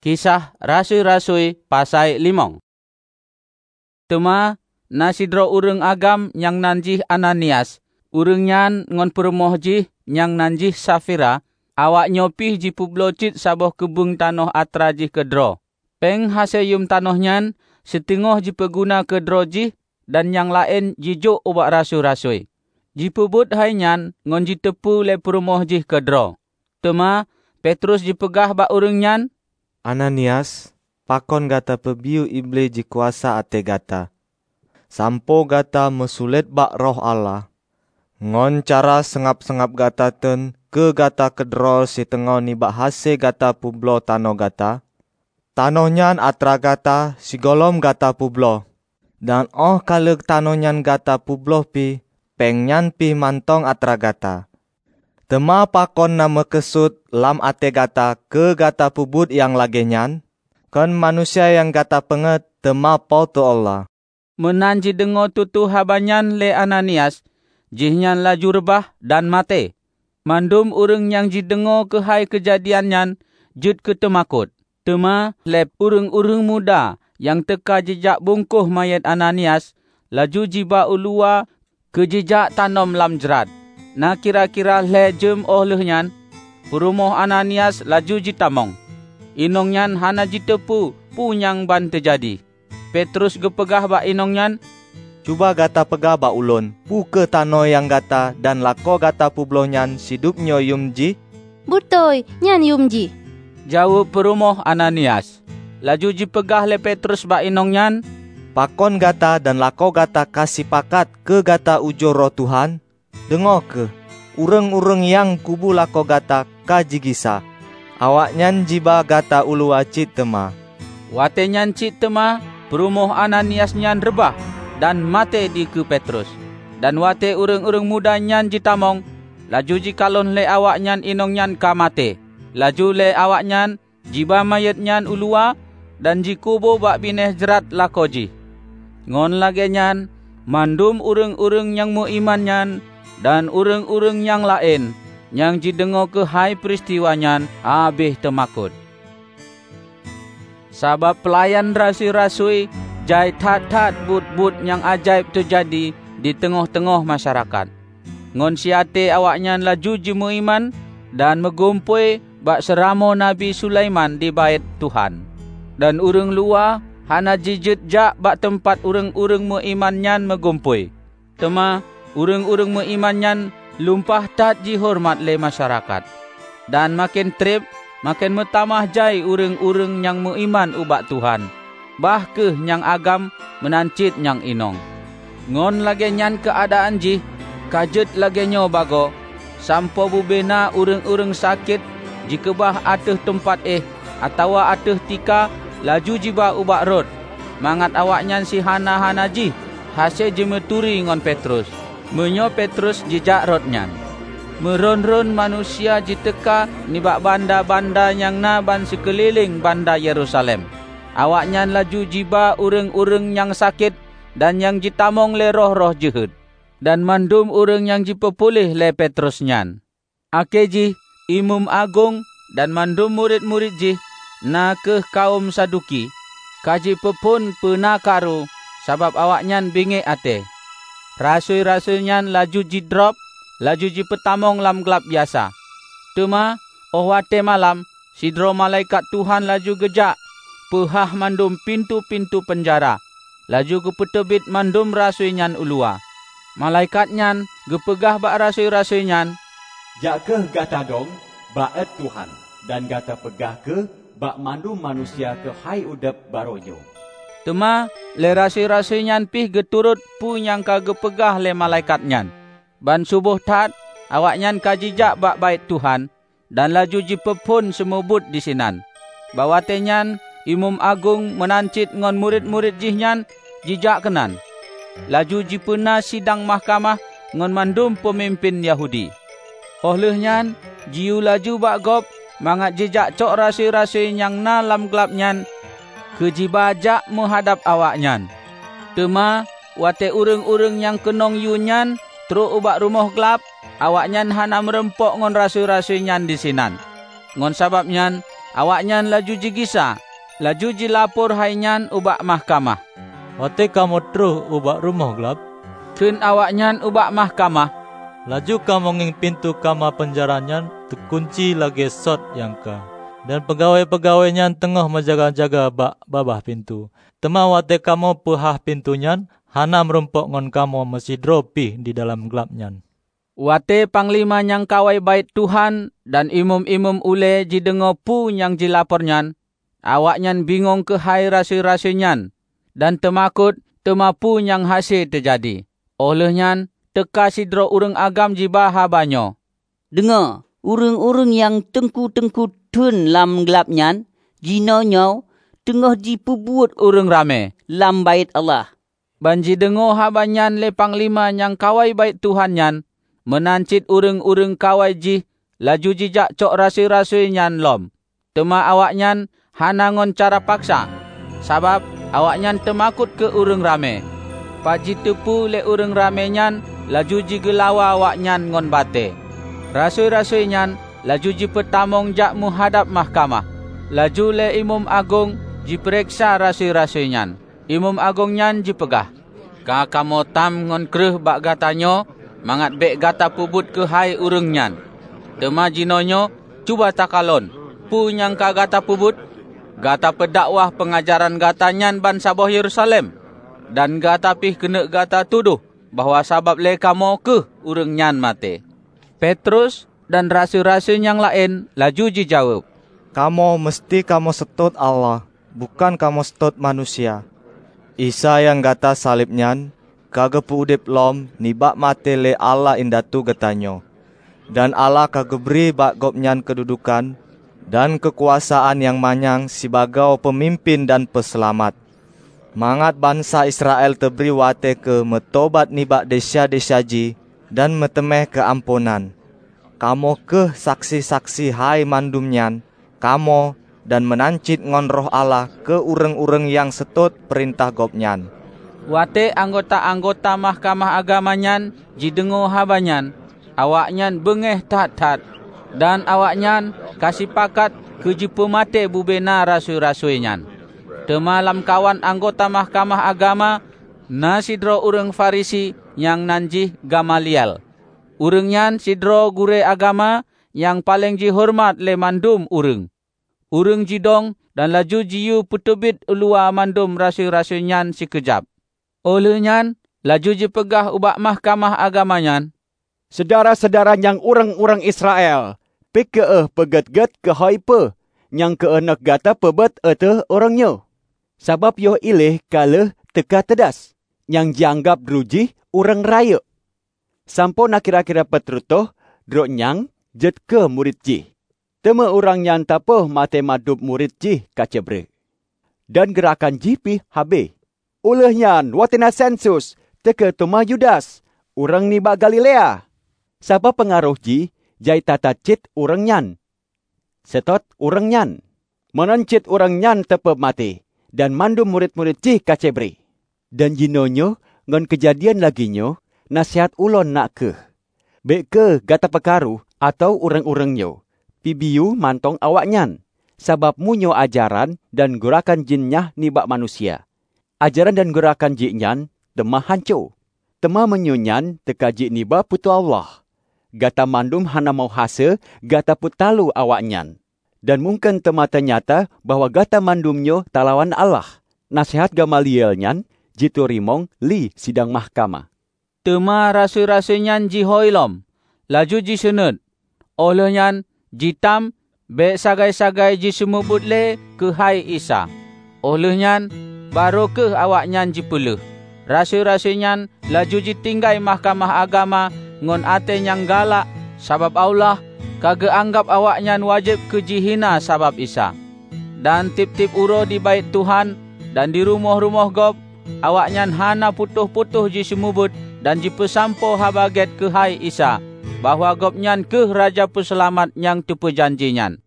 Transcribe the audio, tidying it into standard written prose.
Kisah Rasul-Rasul pasai 5. Tema nasidro urang agam yang nanjih Ananias, urang nyan ngon perumoh jih yang nanjih Safira, awak nyopih ji publocit saboh kebung tanoh atra jih kedro. Peng haseyum tanoh nyan setengah ji peguna kedro jih dan yang lain jijuk ubak rasul-rasul. Ji pebut hai nyan ngon ji tepu le perumoh jih kedro. Tema Petrus ji pegah bak urang nyan, Ananias, pakon gata pebiu iblis ji kuasa ate gata. Sampo gata mesulit bak roh Allah. Ngon cara sengap-sengap gata ten ke gata kedro si tengah ni bak hase gata publo tano gata. Tano nyan atra gata si golom gata publo. Dan kaleg tano nyan gata publo pi, peng nyan pi mantong atra gata. Tema pakon nama kesut lam ate gata ke gata pubut yang lage nyan. Kan manusia yang gata penget tema pau tu Allah. Menanji dengo tutu habanyan le Ananias, jihnyan laju rebah dan mate. Mandum urang yang jidengo ke hai kejadian nyan, jut ke temakut. Tema lep urang-urang muda yang teka jejak bungkuh mayat Ananias, laju jiba ulua ke jejak tanom lam jerat. Na kira-kira le jem nyan, perumoh Ananias laju jitamong. Inong nyan hana jitepu punyang ban terjadi. Petrus gepegah bak inong nyan, Cuba gata pegah bak ulun, pu ke tano yang gata dan lako gata publo nyan sidup nyo yumji. Butoy, nyan yumji. Jawab perumoh Ananias. Laju jipegah le Petrus bak inong nyan, Pakon gata dan lako gata kasih pakat ke gata ujo roh Tuhan. Dengo ke, urang-urang yang kubu lako gata kajigisa. Awak nyan jiba gata ulua cit tema. Wate nyan cit tema, perumoh Ananias nyan rebah dan mate di ke Petrus. Dan wate urang-urang muda nyan jitamong, laju jikalon le awak nyan inong nyan ka mate. Laju le awak nyan jiba mayat nyan ulua dan jikubo bak bineh jerat lako ji. Ngon lage nyan, mandum urang-urang yang mu iman nyan dan urang-urang yang lain yang jidengo ke hai peristiwa nyan abih temakut. Sabab pelayan rasul-rasul jai tat-tat but-but yang ajaib terjadi di tengah-tengah masyarakat. Ngon siate awak nyan laju jimu iman dan megumpui bak seramo Nabi Sulaiman di bait Tuhan. Dan urang luar hana jijit jak bak tempat urang-urang mu iman nyan megumpui. Tema urang-urang mu iman nyan lumpah tat dihormat le masyarakat. Dan makin trip, makin metamah jai urang-urang yang mu iman ubak Tuhan. Bah ke nyang agam menancit nyang inong. Ngon lage nyan keadaan jih, kajet lage nyo bago, sampo bubena urang-urang sakit, jika bah ateh tempat atau ateh tika, laju jiba ubak rod. Mangat awak nyan si hana-hana jih, hase jemeturi ngon Petrus. Menyo Petrus jejak rod nyan. Meron-ron manusia jiteka nibak banda-banda yang na ban sekeliling banda Yerusalem. Awak nyan laju jiba urang-urang yang sakit dan yang jitamong le roh-roh jehet. Dan mandum urang yang jipepulih le Petrus nyan. Ake jih Imam Agung dan mandum murid-murid jih na ke kaum Saduki. Kaji pepun penakaru sabab awak nyan bingik ate. Rasul-rasul nyan laju jidrop, laju jipetamong lam gelap biasa. Tema wate malam, sidro malaikat Tuhan laju gejak, pehah mandum pintu-pintu penjara. Laju gepetebit mandum rasul nyan ulua. Malaikat nyan gepegah bak rasul-rasul nyan, Jakeh gata dong baet Tuhan dan gata pegah ke bak mandum manusia ke hai udep baronyo. Tema le rasul-rasul nyan pih geturut pu yang kagepegah le malaikat nyan. Ban subuh tat awak nyan kajijak bak bait Tuhan dan laju jipepun semubut di sinan. Bawate nyan Imam Agung menancit ngon murid-murid jih nyan jijak kenan. Laju jipena sidang mahkamah ngon mandum pemimpin Yahudi. Oleh nyan jiu laju bak gop mangat jejak cok rasul-rasul yang na lam gelap nyan kejibajak menghadap awak nyan. Tema wate urang-urang yang kenong yu nyan teruk ubak rumah gelap, awak nyan hana merempok ngon rasul-rasul nyan di sinan. Ngon sabab nyan Awaknyan laju jigisa, laju jilapor hainyan ubak mahkamah. Wate kamu terus ubak rumah gelap. Keun awaknyan ubak mahkamah. Laju kamu nging pintu kamar penjaranyan terkunci lagi sot yang ka. Dan pegawai-pegawainya tengah menjaga-jaga bak babah pintu. Tema wate kamu pehah pintunyan, hana merumpok ngon kamu masih dropi di dalam gelapnyan. Wate panglima yang kawai bait Tuhan dan imum-imum ule jidengo pu yang jilapornyan. Awaknyan bingung ke hai rasul-rasulnyan dan temakut temapu yang hasil terjadi. Olehnya teka sidro urang agam jibaha banyo. Dengar, urang-urang yang tengku-tengku tun lam gelapnyan, jinonyo tengah dipubuat Urang rame lam bait Allah. Banji dengo habanyan le panglima yang kawai bait Tuhanyan, menancit urang-urang kawai ji, laju jijak cok rasul-rasulnyan lom. Tema awaknyan hanangon cara paksa, sabab awaknyan temakut ke urang rame. Paji tepu le urang ramenyan, laju jigelawa awaknyan ngon bate. Rasul-rasulnyan laju jipetamong jak muhadap mahkamah. Laju le imum agung jiperiksa rasul-rasulnyan. Imum agungnyan jipegah. Ka kamu tam ngon kreh bak gatanyo, mangat bek gata pubut ke hai urungnyan. Tema jinonyo cuba takalon. Pu yang ka gata pubut, gata pedakwah pengajaran gatanyan ban saboh Yerusalem. Dan gata pih kena gata tuduh bahawa sabab le kamu ke urungnyan mate. Petrus dan rasul-rasul yang lain laju dijawab. Kamu mesti kamu setut Allah, bukan kamu setut manusia. Isa yang gata salibnyan, kage pudip lom, nibak mate le Allah indatu getanyo. Dan Allah kage beri bak gopnyan kedudukan dan kekuasaan yang manyang sebagai pemimpin dan peselamat. Mangat bangsa Israel teberi wate ke metobat nibak desya-desya ji dan metemeh keampunan. Kamu ke saksi-saksi hai mandumnyan, kamu dan menancit ngon roh Allah ke urang-urang yang setut perintah gopnyan. Wate anggota-anggota mahkamah agamanyan jidengo habanyan, awaknyan bengeh tat-tat dan awaknyan kasih pakat ke jipu mate bubena rasul-rasulnyan. Temalam kawan anggota mahkamah agama na sidro urang Farisi yang nanjih Gamaliel. Urungnyan sidro gure agama yang paling dihormat le mandum urung. Urung jidong dan laju jiu putubit ulua mandum rasul-rasulnyan sekejap. Olehnya laju jipegah ubak mahkamah agamanyan. Sedara-sedara yang orang-orang Israel, peke peget-get ke haipe, yang ke enak gata pebet ete orangnya. Sabab yo ilih kala teka tedas, yang dianggap ruji orang raya. Sampo nak kira-kira petrutoh, drok nyang jet ke murid ji. Tema orang yang tapoh mate madup murid ji kacebre. Dan gerakan jipi habe. Olehnya watina sensus teka Toma Yudas, orang ni bak Galilea. Sabab pengaruh ji, jai tata cit orang nyan. Setot orang nyan. Menancit orang nyan tepep mati. Dan mandum murid-murid ji kacebre. Dan jinonyo, ngon kejadian laginyo, nasihat ulon nak ke. Bek ke gata pekaru atau orang-orangnya. Pibiu mantong awaknyan. Sabab munyo ajaran dan gerakan jinnya nibak manusia. Ajaran dan gerakan jinyan temah hancur. Temah menyunyan teka jin niba putu Allah. Gata mandum hana mau hasa gata putalu awaknyan. Dan mungkin temah ternyata bahawa gata mandumnyo talawan Allah. Nasihat Gamalielnyan jitu rimong li sidang mahkamah. Tema rasul-rasulnyan jihoilom, laju jisunut. Olehnya jitam be sagai-sagai jisumubut le ke hai Isa. Olehnya baru ke awaknyan jipuluh. Rasul-rasulnyan laju jitinggai mahkamah agama ngon ate yang galak sabab Allah kage anggap awaknyan wajib ke jihina sabab Isa. Dan tip-tip uro di bait Tuhan dan di rumah-rumah gob awaknyan hana putuh-putuh jisumubut dan jipesampo habaget ke hai Isa bahawa gopnyan ke Raja Peselamat yang tepejanjinyan.